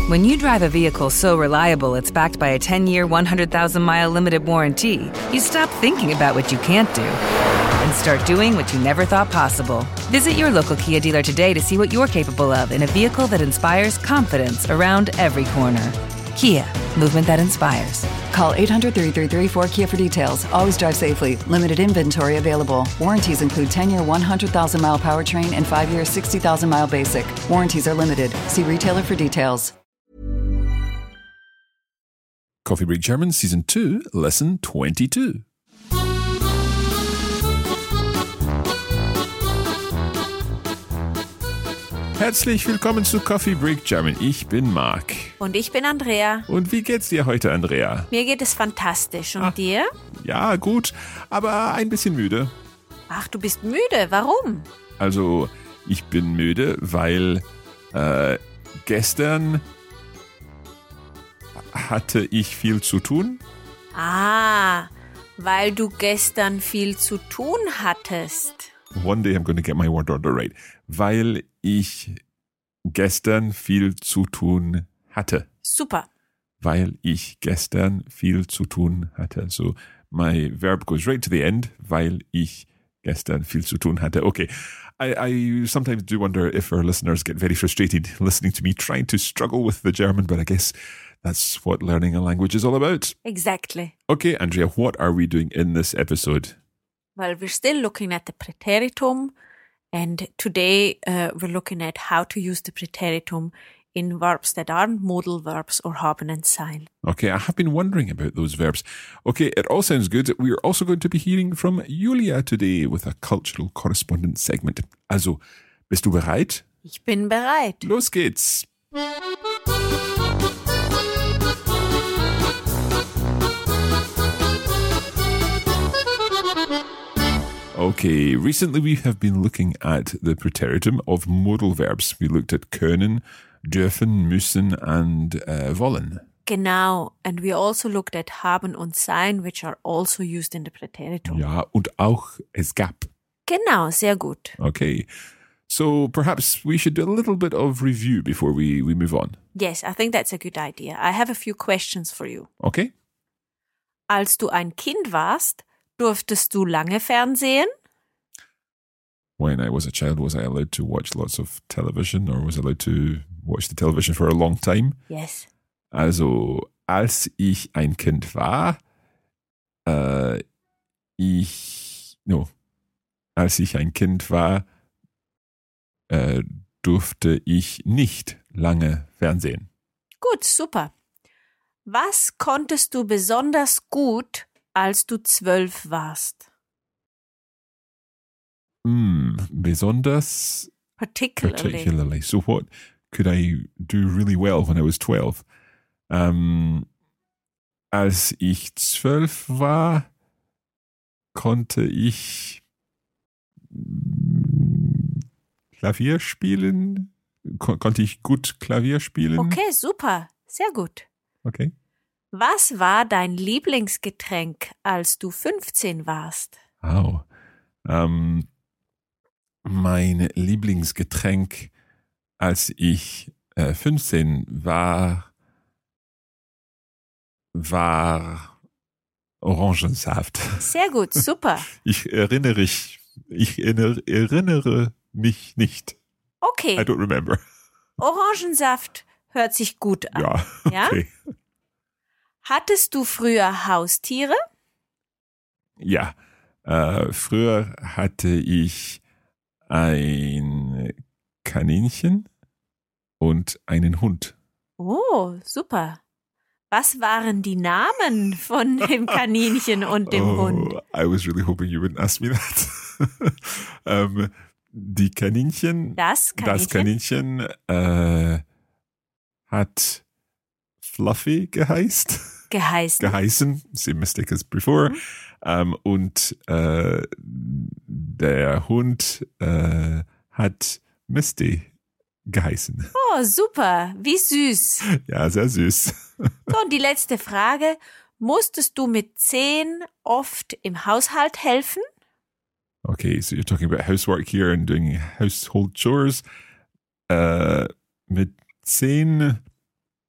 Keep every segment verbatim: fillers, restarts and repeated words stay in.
When you drive a vehicle so reliable it's backed by a ten-year, one hundred thousand mile limited warranty, you stop thinking about what you can't do and start doing what you never thought possible. Visit your local Kia dealer today to see what you're capable of in a vehicle that inspires confidence around every corner. Kia, movement that inspires. Call eight hundred, three three three, four K I A for details. Always drive safely. Limited inventory available. Warranties include ten-year, one hundred thousand mile powertrain and five-year, sixty thousand mile basic. Warranties are limited. See retailer for details. Coffee Break German, Season two, Lesson twenty-two. Herzlich willkommen zu Coffee Break German. Ich bin Marc. Und ich bin Andrea. Und wie geht's dir heute, Andrea? Mir geht es fantastisch. Und ah, dir? Ja, gut, aber ein bisschen müde. Ach, du bist müde. Warum? Also, ich bin müde, weil äh, gestern hatte ich viel zu tun. Ah, weil du gestern viel zu tun hattest. One day I'm going to get my word order right. Weil ich gestern viel zu tun hatte. Super. Weil ich gestern viel zu tun hatte. So my verb goes right to the end. Weil ich gestern viel zu tun hatte. Okay. I, I sometimes do wonder if our listeners get very frustrated listening to me trying to struggle with the German, but I guess that's what learning a language is all about. Exactly. Okay, Andrea, what are we doing in this episode? Well, we're still looking at the preteritum, and today uh, we're looking at how to use the preteritum in verbs that aren't modal verbs or haben and sein. Okay, I have been wondering about those verbs. Okay, it all sounds good. We're also going to be hearing from Julia today with a cultural correspondence segment. Also, bist du bereit? Ich bin bereit. Los geht's. Okay, recently we have been looking at the preteritum of modal verbs. We looked at können, dürfen, müssen and uh, wollen. Genau, and we also looked at haben und sein, which are also used in the preteritum. Ja, und auch es gab. Genau, sehr gut. Okay, so perhaps we should do a little bit of review before we, we move on. Yes, I think that's a good idea. I have a few questions for you. Okay. Als du ein Kind warst, durftest du lange Fernsehen? When I was a child, was I allowed to watch lots of television or was I allowed to watch the television for a long time? Yes. Also, als ich ein Kind war, äh, ich, no, als ich ein Kind war, äh, durfte ich nicht lange Fernsehen. Gut, super. Was konntest du besonders gut, als du zwölf warst? Mm, besonders. Particularly. Particularly. So what could I do really well when I was twelve? Ähm, als ich zwölf war, konnte ich Klavier spielen. Kon- konnte ich gut Klavier spielen. Okay, super. Sehr gut. Okay. Was war dein Lieblingsgetränk, als du fünfzehn warst? Wow. Ähm, mein Lieblingsgetränk, als ich äh, fünfzehn war, war Orangensaft. Sehr gut, super. Ich erinnere, ich, ich erinnere, erinnere mich nicht. Okay. I don't remember. Orangensaft hört sich gut an. Ja, okay. Ja? Hattest du früher Haustiere? Ja, äh, früher hatte ich ein Kaninchen und einen Hund. Oh, super. Was waren die Namen von dem Kaninchen und dem oh, Hund? I was really hoping you wouldn't ask me that. ähm, die Kaninchen, Das Kaninchen? das Kaninchen äh, hat Fluffy geheißt. Geheißen. Geheißen, same mistake as before. Mhm. Ähm, und äh, der Hund äh, hat Misty geheißen. Oh, super. Wie süß. Ja, sehr süß. So, und die letzte Frage. Musstest du mit zehn oft im Haushalt helfen? Okay, so you're talking about housework here and doing household chores. Äh, mit zehn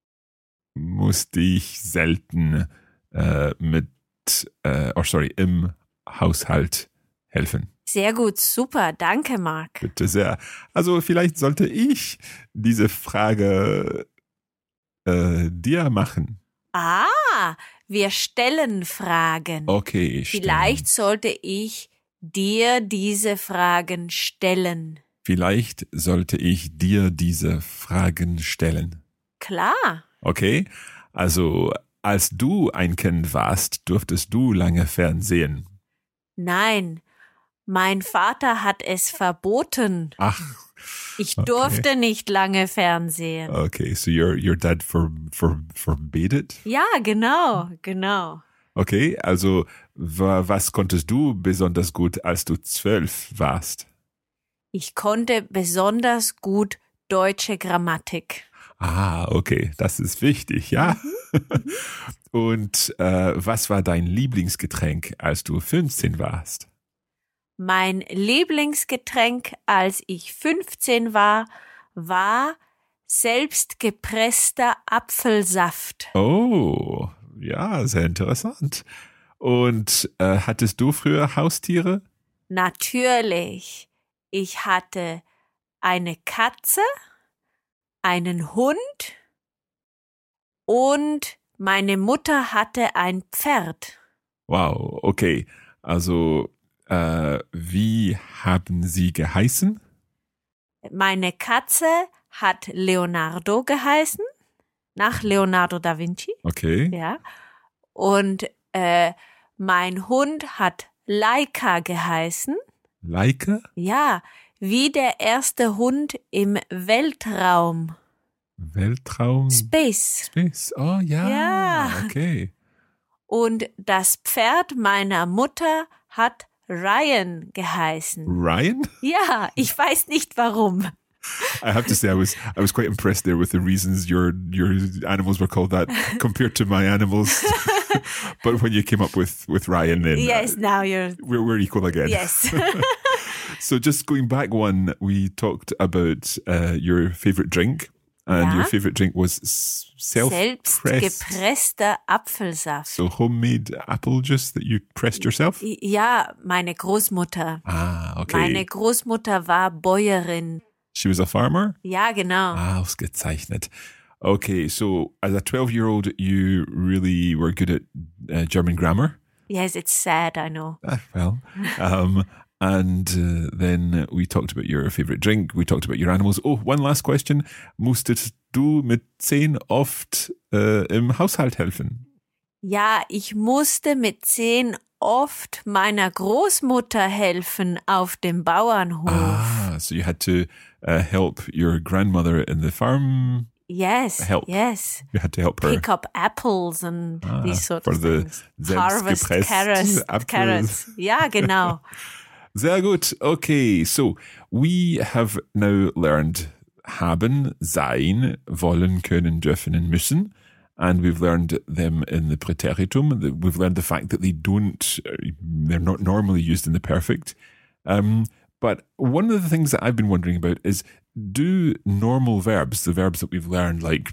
musste ich selten äh, mit, äh, oh sorry, im Haushalt helfen. Sehr gut, super, danke Marc. Bitte sehr. Also vielleicht sollte ich diese Frage äh, dir machen. Ah, wir stellen Fragen. Okay, stellen. Vielleicht sollte ich dir diese Fragen stellen. Vielleicht sollte ich dir diese Fragen stellen. Klar. Okay, also als du ein Kind warst, durftest du lange Fernsehen. Nein, mein Vater hat es verboten. Ach. Ich okay. durfte nicht lange Fernsehen. Okay, so your, your dad for, for, forbade it? Ja, genau, genau. Okay, also was konntest du besonders gut, als du zwölf warst? Ich konnte besonders gut deutsche Grammatik. Ah, okay, das ist wichtig, ja. Und äh, was war dein Lieblingsgetränk, als du fünfzehn warst? Mein Lieblingsgetränk, als ich fünfzehn war, war selbstgepresster Apfelsaft. Oh, ja, sehr interessant. Und äh, hattest du früher Haustiere? Natürlich. Ich hatte eine Katze, einen Hund und meine Mutter hatte ein Pferd. Wow, okay. Also, äh, wie haben sie geheißen? Meine Katze hat Leonardo geheißen, nach Leonardo da Vinci. Okay. Ja. Und äh, mein Hund hat Laika geheißen. Laika? Ja, wie der erste Hund im Weltraum. Weltraum? Space. Space, oh ja, Ja. okay. Und das Pferd meiner Mutter hat Ryan geheißen. Ryan? Ja, ich weiß nicht warum. I have to say, I was I was quite impressed there with the reasons your your animals were called that compared to my animals. But when you came up with with Ryan, then Yes, uh, now you're. we're we're equal again. Yes. So just going back one, we talked about uh, your favorite drink, and Ja. your favorite drink was s- self-pressed, Selbstgepresster Apfelsaft. so homemade apple juice that you pressed yourself. Ja, meine Großmutter. Ah, okay. Meine Großmutter war Bäuerin. She was a farmer. Ja, genau. Ah, ausgezeichnet. Okay, so as a twelve-year-old, you really were good at uh, German grammar. Yes, it's sad, I know. Ah, well, um, and uh, then we talked about your favorite drink. We talked about your animals. Oh, one last question. Musstest du mit zehn oft äh, im Haushalt helfen? Ja, ich musste mit zehn oft meiner Großmutter helfen auf dem Bauernhof. Ah, so you had to uh, help your grandmother in the farm. Yes, help. yes. You had to help her. Pick up apples and Ah, these sort for of the things. selbstgepresst Harvest carrots. Apfel. carrots. Ja, genau. Sehr gut. Okay, so we have now learned haben, sein, wollen, können, dürfen and müssen. And we've learned them in the Präteritum. We've learned the fact that they don't, they're not normally used in the perfect. Um, but one of the things that I've been wondering about is, do normal verbs, the verbs that we've learned, like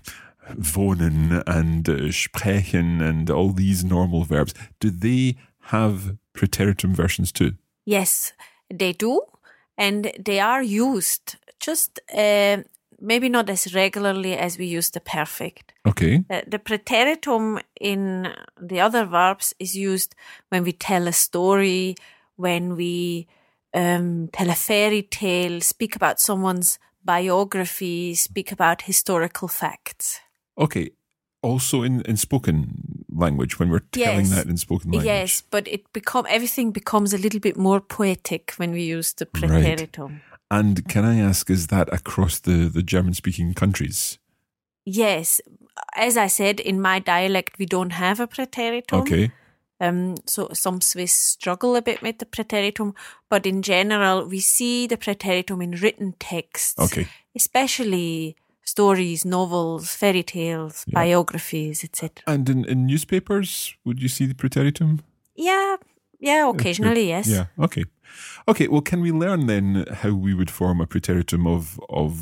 wohnen and uh, sprechen and all these normal verbs, do they have Präteritum versions too? Yes, they do. And they are used just uh, maybe not as regularly as we use the perfect. Okay. Uh, the Präteritum in the other verbs is used when we tell a story, when we um, tell a fairy tale, speak about someone's biography, speak about historical facts. Okay. Also in, in spoken language, when we're telling Yes. that in spoken language. Yes, but it become everything becomes a little bit more poetic when we use the Right. Präteritum. And can I ask, is that across the, the German-speaking countries? Yes, as I said, in my dialect we don't have a Präteritum. Okay. Um, so some Swiss struggle a bit with the Präteritum, but in general we see the Präteritum in written texts, Okay. especially stories, novels, fairy tales, Yeah. biographies, et cetera. And in, in newspapers, would you see the Präteritum? Yeah, yeah, occasionally, yes. Yeah, okay. Okay, well, can we learn then how we would form a Präteritum of, of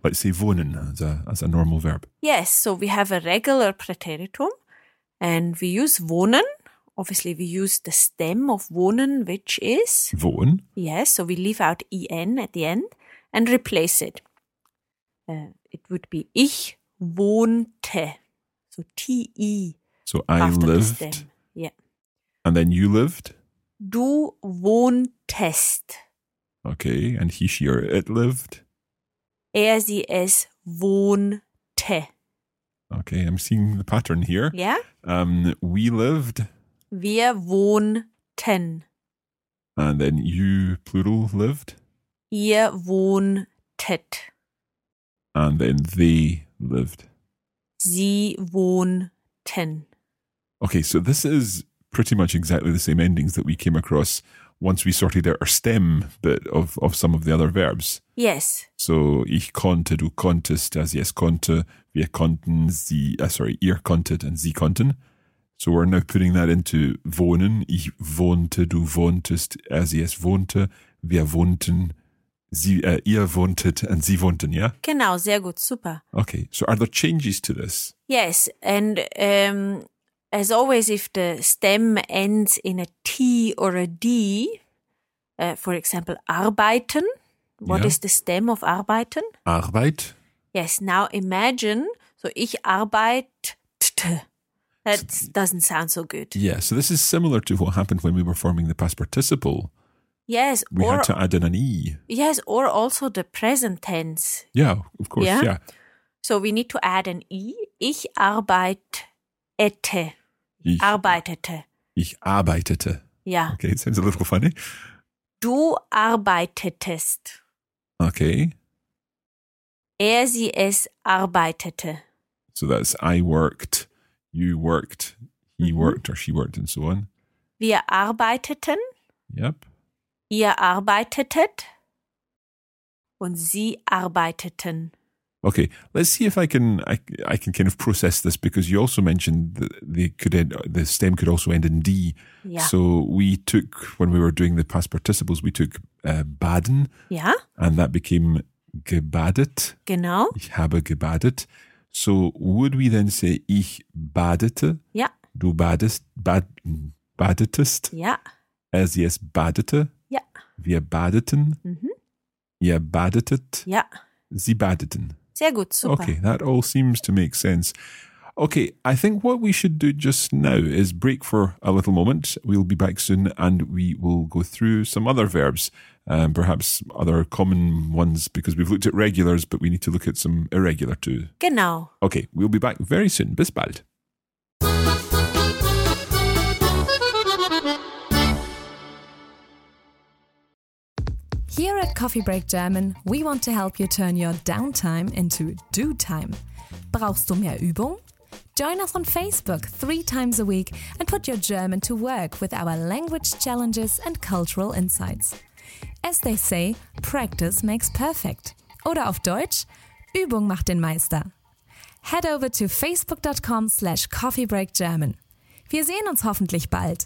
let's say wohnen as a, as a normal verb. Yes, so we have a regular preteritum and we use wohnen. Obviously, we use the stem of wohnen, which is... Wohnen. Yes, so we leave out en at the end and replace it. Uh, it would be ich wohnte. So T-I. So I after the lived. stem. Yeah. And then you lived. Du wohntest. Okay, and he, she, or it lived. Er, sie, es wohnte. Okay, I'm seeing the pattern here. Yeah? Um, we lived. Wir wohnten. And then you, plural, lived. Ihr wohntet. And then they lived. Sie wohnten. Okay, so this is pretty much exactly the same endings that we came across once we sorted out our stem bit of, of some of the other verbs. Yes. So, ich konnte, du konntest, er, sie, es konnte, wir konnten, sie, uh, sorry, ihr konntet and sie konnten. So we're now putting that into wohnen. Ich wohnte, du wohntest, er, sie, es wohnte, wir wohnten, sie, uh, ihr wohntet and sie wohnten, yeah? Genau, sehr gut, super. Okay, so are there changes to this? Yes, and um, as always, if the stem ends in a T or a D, uh, for example, arbeiten, what Yeah. is the stem of arbeiten? Arbeit. Yes, now imagine, so ich arbeitete. That doesn't sound so good. Yeah, so this is similar to what happened when we were forming the past participle. Yes, We or had to add in an E. yes, or also the present tense. Yeah, of course, Yeah. yeah. So we need to add an I. Ich arbeitete. Ich, Arbeitete. ich arbeitete. Ja. Okay, it sounds a little funny. Du arbeitetest. Okay, Er, sie, es arbeitete. so that's I worked, you worked, he Mhm. worked, or she worked, and so on. Wir arbeiteten. Yep. Ihr arbeitetet. Und sie arbeiteten. Okay, let's see if I can I, I can kind of process this, because you also mentioned that they could end, the stem could also end in D. Ja. So we took, when we were doing the past participles, we took uh, baden, Ja, and that became gebadet. genau. Ich habe gebadet. So would we then say ich badete? Ja, Du badest, bad, badetest? ja, Er, sie, es badete? ja. Wir badeten? Mhm. Ihr badetet? Ja, Sie badeten. sehr gut, super. Okay, that all seems to make sense. Okay, I think what we should do just now is break for a little moment. We'll be back soon and we will go through some other verbs, um, perhaps other common ones, because we've looked at regulars, but we need to look at some irregular too. Genau. Okay, we'll be back very soon. Bis bald. Here at Coffee Break German, we want to help you turn your downtime into do time. Brauchst du mehr Übung? Join us on Facebook three times a week and put your German to work with our language challenges and cultural insights. As they say, practice makes perfect. Oder auf Deutsch, Übung macht den Meister. Head over to facebook.com slash coffeebreakgerman. Wir sehen uns hoffentlich bald.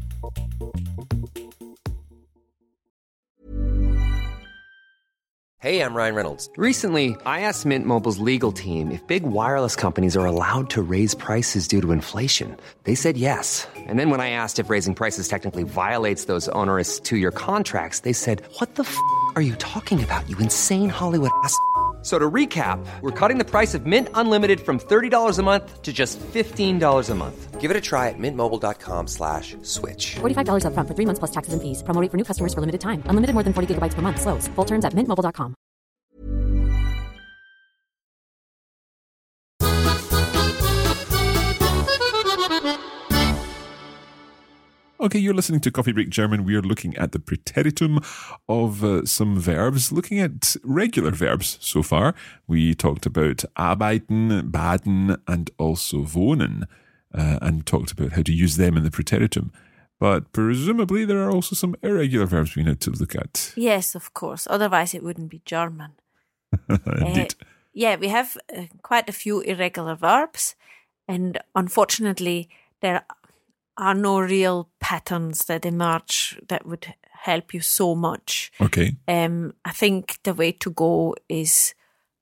Hey, I'm Ryan Reynolds. Recently, I asked Mint Mobile's legal team if big wireless companies are allowed to raise prices due to inflation. They said yes. And then when I asked if raising prices technically violates those onerous two-year contracts, they said, "What the f*** are you talking about, you insane Hollywood ass?" So to recap, we're cutting the price of Mint Unlimited from thirty dollars a month to just fifteen dollars a month. Give it a try at mintmobile.com slash switch. forty-five dollars up front for three months plus taxes and fees. Promo rate for new customers for limited time. Unlimited more than forty gigabytes per month. Slows full terms at mint mobile dot com. Okay, you're listening to Coffee Break German. We are looking at the preteritum of uh, some verbs, looking at regular verbs so far. We talked about arbeiten, baden, and also wohnen, uh, and talked about how to use them in the preteritum. But presumably there are also some irregular verbs we need to look at. Yes, of course. Otherwise it wouldn't be German. Indeed. Uh, yeah, we have uh, quite a few irregular verbs. And unfortunately, there are no real patterns that emerge that would help you so much. Okay. Um, I think the way to go is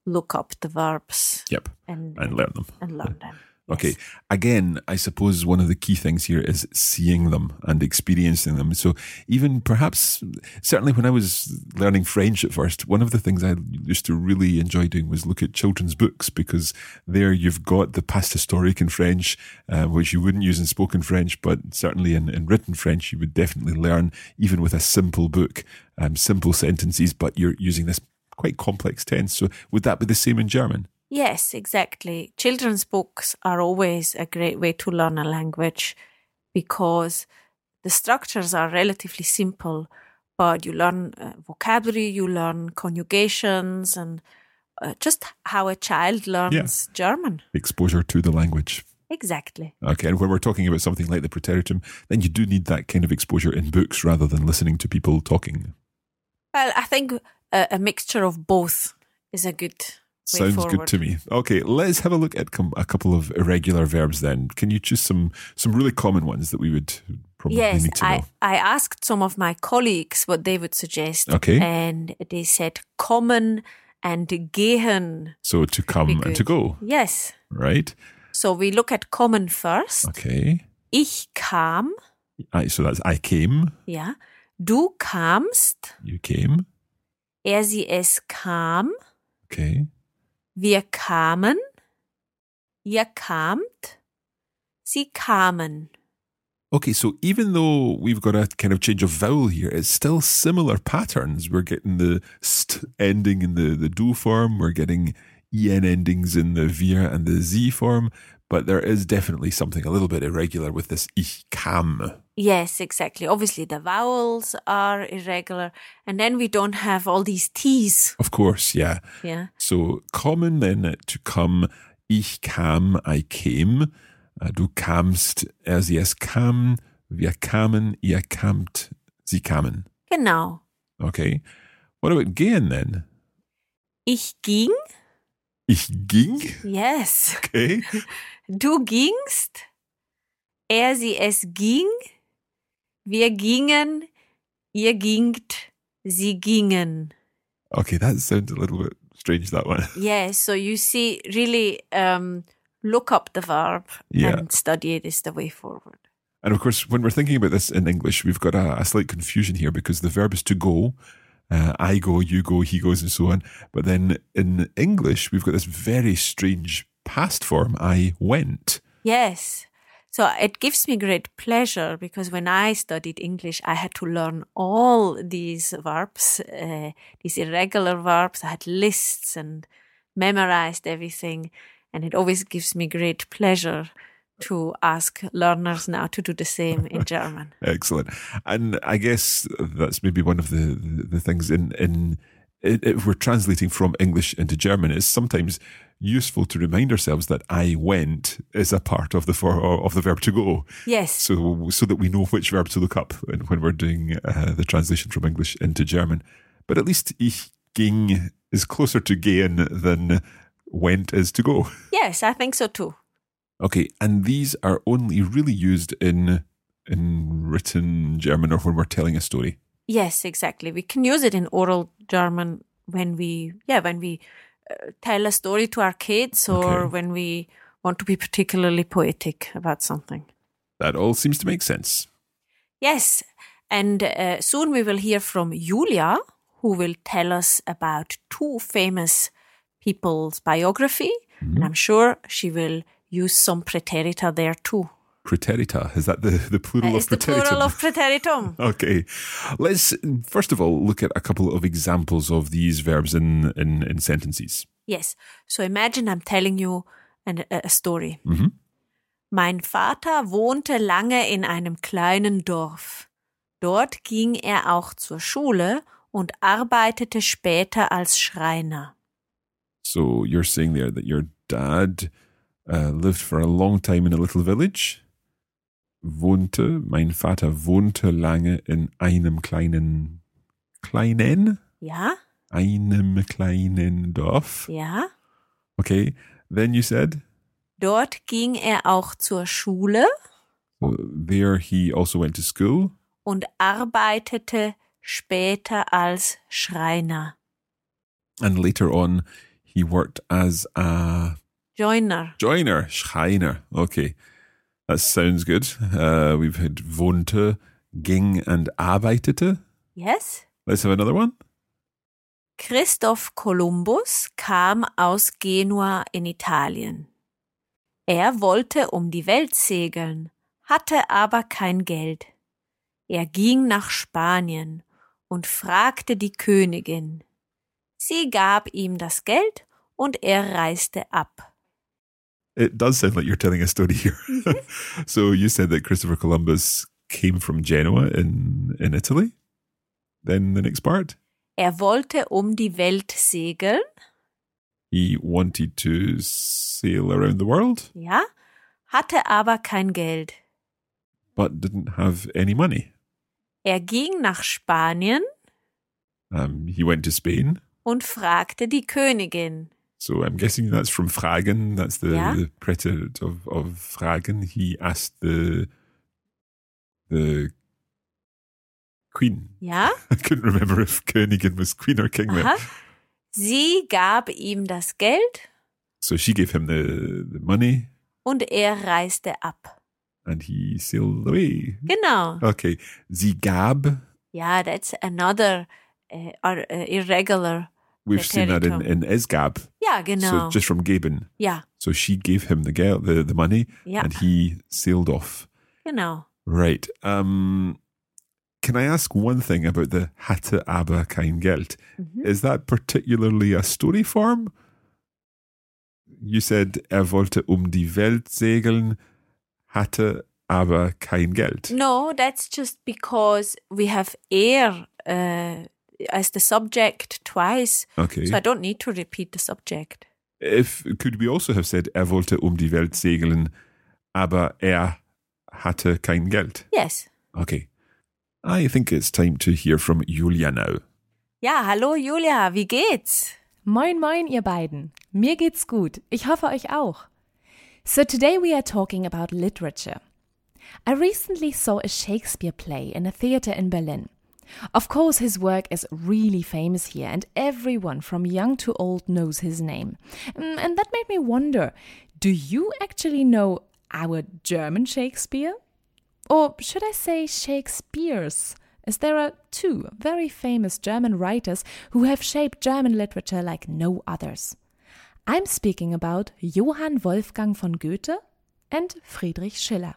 look up the verbs. Yep. And, and learn them. And learn them. Okay. Again, I suppose one of the key things here is seeing them and experiencing them. So even perhaps, certainly when I was learning French at first, one of the things I used to really enjoy doing was look at children's books, because there you've got the past historique in French, uh, which you wouldn't use in spoken French, but certainly in, in written French, you would definitely learn, even with a simple book, um, simple sentences, but you're using this quite complex tense. So would that be the same in German? Yes, exactly. Children's books are always a great way to learn a language because the structures are relatively simple, but you learn uh, vocabulary, you learn conjugations, and uh, just how a child learns yeah. German. Exposure to the language. Exactly. Okay, and when we're talking about something like the Praeteritum, then you do need that kind of exposure in books rather than listening to people talking. Well, I think a, a mixture of both is a good Sounds forward. Good to me. Okay, let's have a look at com- a couple of irregular verbs then. Can you choose some some really common ones that we would probably yes, need to know? Yes, I, I asked some of my colleagues what they would suggest. Okay. And they said kommen and gehen. So to come and to go. Yes. Right. So we look at kommen first. Okay. Ich kam. I, so that's I came. Ja. Du kamst. You came. Er, sie, es kam. Okay. Wir kamen, ihr kamt, sie kamen. Okay, so even though we've got a kind of change of vowel here, it's still similar patterns. We're getting the st ending in the, the du form, we're getting en endings in the wir and the sie form, but there is definitely something a little bit irregular with this ich kam. Yes, exactly. Obviously, the vowels are irregular, and then we don't have all these T's. Of course, yeah. Yeah. So kommen then to come, ich kam, I came, uh, du kamst, er, sie, es kam, wir kamen, ihr kamt, sie kamen. Genau. Okay. What about gehen then? Ich ging. Ich ging? Yes. Okay. Du gingst, er, sie, es ging, wir gingen, ihr gingt, sie gingen. Okay, that sounds a little bit strange, that one. Yes, so you see, really um, look up the verb yeah. and study it is the way forward. And of course, when we're thinking about this in English, we've got a, a slight confusion here because the verb is to go. Uh, I go, you go, he goes, and so on. But then in English, we've got this very strange past form, I went. Yes. So it gives me great pleasure because when I studied English, I had to learn all these verbs, uh, these irregular verbs. I had lists and memorized everything. And it always gives me great pleasure to ask learners now to do the same in German. Excellent. And I guess that's maybe one of the, the, the things in, in if we're translating from English into German, it's sometimes useful to remind ourselves that I went is a part of the for, of the verb to go. Yes. So so that we know which verb to look up when we're doing uh, the translation from English into German. But at least ich ging is closer to gehen than went is to go. Yes, I think so too. Okay, and these are only really used in in written German or when we're telling a story. Yes, exactly. We can use it in oral German when we, yeah, when we uh, tell a story to our kids or okay. when we want to be particularly poetic about something. That all seems to make sense. Yes, and uh, soon we will hear from Julia, who will tell us about two famous people's biography, mm-hmm. and I'm sure she will use some preterita there too. Preterita, is that the, the plural uh, of preteritum? It's the plural of preteritum. Okay. Let's first of all look at a couple of examples of these verbs in, in, in sentences. Yes. So imagine I'm telling you an, a story. Mm-hmm. Mein Vater wohnte lange in einem kleinen Dorf. Dort ging er auch zur Schule und arbeitete später als Schreiner. So you're saying there that your dad uh, lived for a long time in a little village. Wohnte, mein Vater wohnte lange in einem kleinen, kleinen? Ja. Einem kleinen Dorf. Ja. Okay, then you said? Dort ging er auch zur Schule. So there he also went to school. Und arbeitete später als Schreiner. And later on, He worked as a Joiner. joiner, Schreiner. Okay, that sounds good. Uh, we've had wohnte, ging and arbeitete. Yes. Let's have another one. Christoph Kolumbus kam aus Genua in Italien. Er wollte um die Welt segeln, hatte aber kein Geld. Er ging nach Spanien und fragte die Königin. Sie gab ihm das Geld und er reiste ab. It does sound like you're telling a story here. So you said that Christopher Columbus came from Genoa in, in Italy? Then the next part? Er wollte um die Welt segeln. He wanted to sail around the world, Ja, hatte aber kein Geld. but didn't have any money. Er ging nach Spanien Um, he went to Spain. und fragte die Königin. So I'm guessing that's from fragen. That's the Yeah. predicate of, of fragen. He asked the the queen. Ja? I couldn't remember if Königin was queen or king there. Aha. Sie gab ihm das Geld So she gave him the, the money und er reiste ab. and he sailed away. Genau. Okay. Sie gab. Ja, that's another uh, uh, irregular. We've seen that in, in es gab. Ja, genau. So just from geben. Ja, So she gave him the gel, the, the money Ja. and he sailed off. genau. Right. Um, can I ask one thing about the hatte aber kein Geld? Mhm. Is that particularly a story form? You said er wollte um die Welt segeln, hatte aber kein Geld. No, that's just because we have er uh, as the subject twice. Okay. So I don't need to repeat the subject. If could we also have said er wollte um die Welt segeln, aber er hatte kein Geld? Yes. Okay. I think it's time to hear from Julia now. Ja, hallo Julia, wie geht's? Moin moin ihr beiden. Mir geht's gut. Ich hoffe euch auch. So today we are talking about literature. I recently saw a Shakespeare play in a theater in Berlin. Of course, his work is really famous here and everyone from young to old knows his name. Mm, And that made me wonder, do you actually know our German Shakespeare? Or should I say Shakespeare's? As there are two very famous German writers who have shaped German literature like no others. I'm speaking about Johann Wolfgang von Goethe and Friedrich Schiller.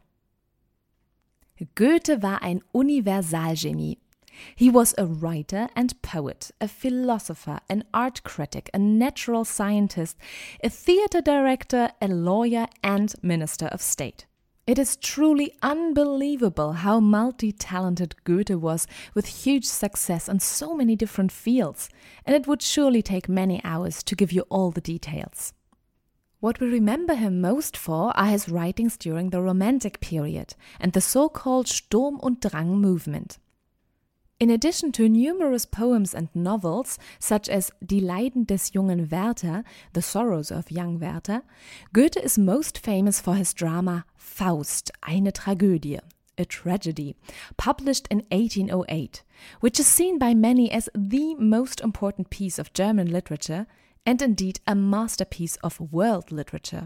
Goethe war ein Universalgenie. He was a writer and poet, a philosopher, an art critic, a natural scientist, a theater director, a lawyer, and minister of state. It is truly unbelievable how multi-talented Goethe was, with huge success in so many different fields, and it would surely take many hours to give you all the details. What we remember him most for are his writings during the Romantic period and the so-called Sturm und Drang movement. In addition to numerous poems and novels, such as Die Leiden des jungen Werther, The Sorrows of Young Werther, Goethe is most famous for his drama Faust, eine Tragödie, a tragedy, published in eighteen oh eight, which is seen by many as the most important piece of German literature and indeed a masterpiece of world literature.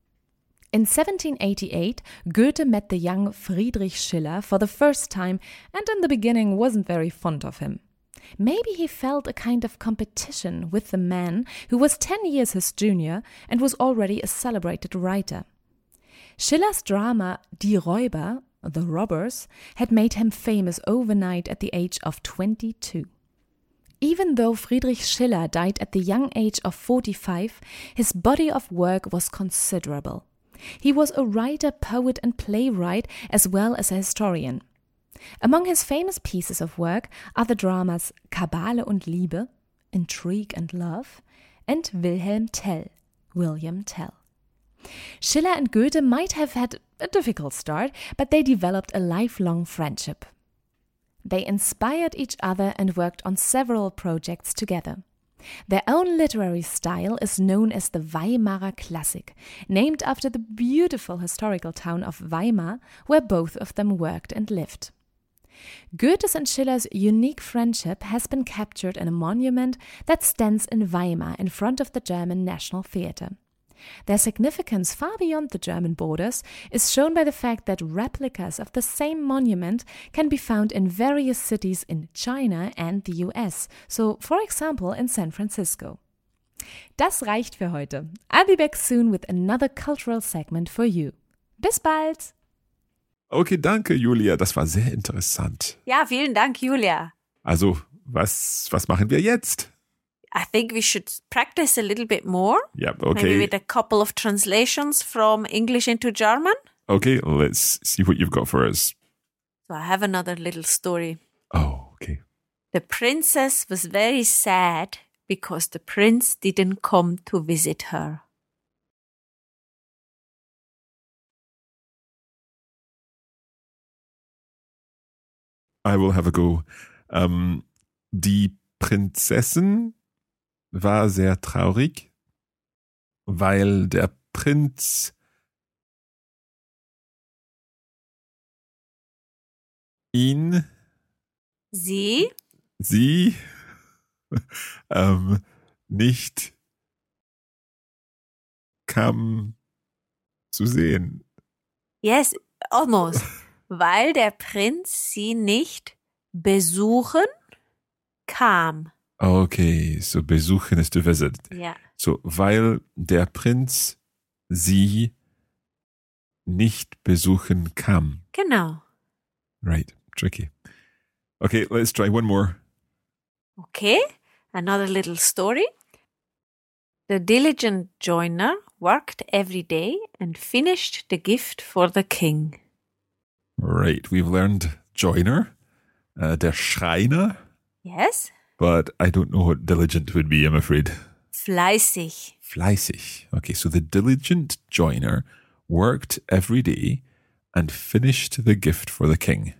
In seventeen eighty-eight, Goethe met the young Friedrich Schiller for the first time and in the beginning wasn't very fond of him. Maybe he felt a kind of competition with the man who was ten years his junior and was already a celebrated writer. Schiller's drama Die Räuber, The Robbers, had made him famous overnight at the age of twenty-two. Even though Friedrich Schiller died at the young age of forty-five, his body of work was considerable. He was a writer, poet and playwright as well as a historian. Among his famous pieces of work are the dramas Kabale und Liebe, Intrigue and Love, and Wilhelm Tell, William Tell. Schiller and Goethe might have had a difficult start, but they developed a lifelong friendship. They inspired each other and worked on several projects together. Their own literary style is known as the Weimarer Klassik, named after the beautiful historical town of Weimar, where both of them worked and lived. Goethe's and Schiller's unique friendship has been captured in a monument that stands in Weimar in front of the German National Theatre. Their significance far beyond the German borders is shown by the fact that replicas of the same monument can be found in various cities in China and the U S, so for example in San Francisco. Das reicht für heute. I'll be back soon with another cultural segment for you. Bis bald! Okay, danke, Julia. Das war sehr interessant. Ja, vielen Dank, Julia. Also, was, was machen wir jetzt? I think we should practice a little bit more. Yep, okay. Maybe with a couple of translations from English into German. Okay, let's see what you've got for us. So I have another little story. Oh, okay. The princess was very sad because the prince didn't come to visit her. I will have a go. Um, die Prinzessin war sehr traurig, weil der Prinz ihn, Sie, sie ähm, nicht kam zu sehen. yes, almost. Weil der Prinz sie nicht besuchen kam. Okay, so besuchen ist to visit. Ja. So, weil der Prinz sie nicht besuchen kam. Genau. Right, tricky. Okay, let's try one more. Okay, another little story. The diligent joiner worked every day and finished the gift for the king. Right, we've learned joiner, uh, der Schreiner, Yes? but I don't know what diligent would be, I'm afraid. Fleißig. Fleißig. Okay, so the diligent joiner worked every day and finished the gift for the king.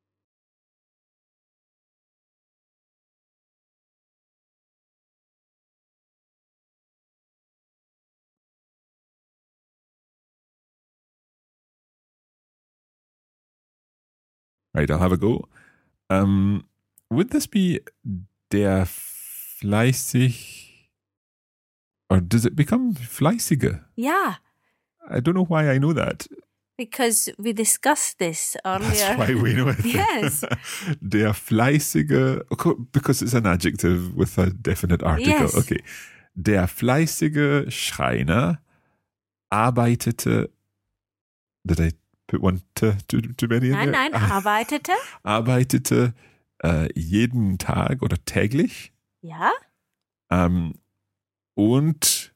Right, I'll have a go. Um, would this be der fleißig, or does it become fleißige? Yeah, I don't know why I know that. because we discussed this earlier. That's why we know it. Yes. Der fleißige, because it's an adjective with a definite article. Yes. Okay. Der fleißige Schreiner arbeitete, did I put one too, too, too many in Nein, there? nein, arbeitete. Arbeitete äh, jeden Tag oder täglich Ja. ähm, und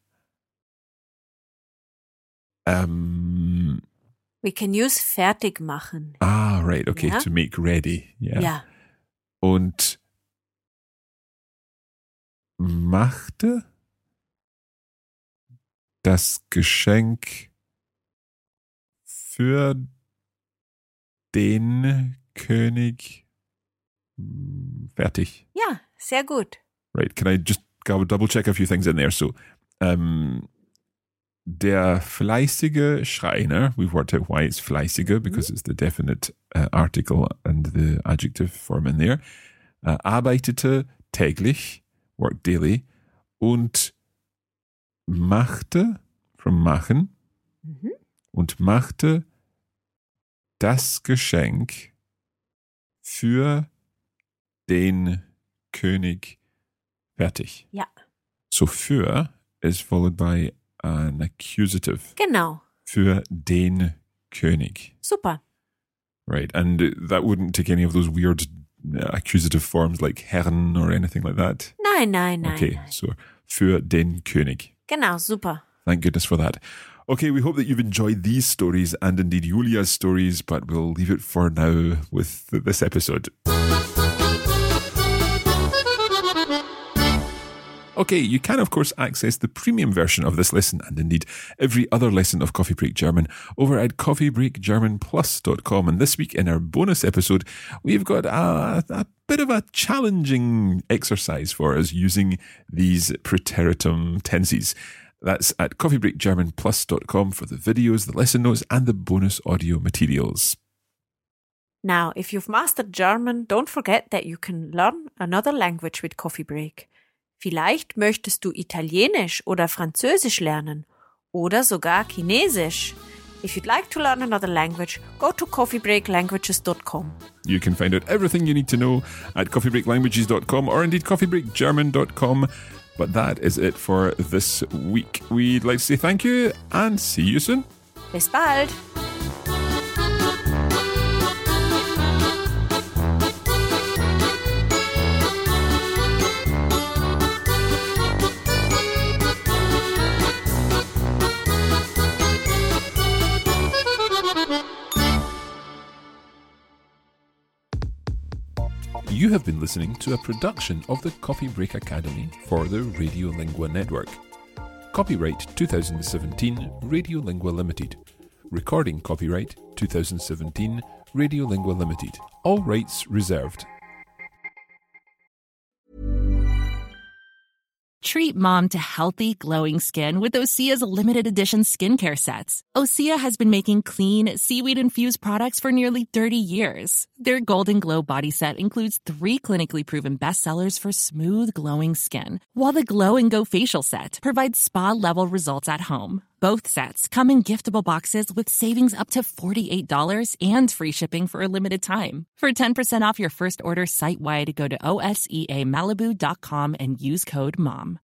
ähm, We can use fertig machen. ah, right, okay, Ja. to make ready. Yeah. Ja. Und machte das Geschenk für den König fertig. Ja, sehr gut. Right, can I just go double check a few things in there? So, um, der fleißige Schreiner, we've worked out why it's fleißige, because it's the definite uh, article and the adjective form in there. Uh, arbeitete täglich, worked daily, und machte, from machen, Mhm. und machte das Geschenk für den König fertig. Ja. So für is followed by an accusative. Genau. Für den König. Super. Right. And that wouldn't take any of those weird uh, accusative forms like Herrn or anything like that. Nein, nein, nein. Okay. nein. So für den König. Genau, super. Thank goodness for that. Okay, we hope that you've enjoyed these stories and indeed Julia's stories, but we'll leave it for now with th- this episode. Okay, you can of course access the premium version of this lesson and indeed every other lesson of Coffee Break German over at coffee break german plus dot com. And this week in our bonus episode, we've got a, a bit of a challenging exercise for us using these preteritum tenses. That's at coffee break german plus dot com for the videos, the lesson notes and the bonus audio materials. Now, if you've mastered German, don't forget that you can learn another language with Coffee Break. Vielleicht möchtest du Italienisch oder Französisch lernen oder sogar Chinesisch. If you'd like to learn another language, go to coffee break languages dot com. You can find out everything you need to know at coffee break languages dot com or indeed coffee break german dot com. But that is it for this week. We'd like to say thank you and see you soon. Bis bald! You have been listening to a production of the Coffee Break Academy for the Radiolingua Network. Copyright twenty seventeen Radiolingua Limited. Recording copyright twenty seventeen Radiolingua Limited. All rights reserved. Treat mom to healthy, glowing skin with Osea's limited edition skincare sets. Osea has been making clean, seaweed-infused products for nearly thirty years. Their Golden Glow body set includes three clinically proven bestsellers for smooth, glowing skin, while the Glow and Go facial set provides spa-level results at home. Both sets come in giftable boxes with savings up to forty-eight dollars and free shipping for a limited time. For ten percent off your first order site-wide, go to O S E A Malibu dot com and use code MOM.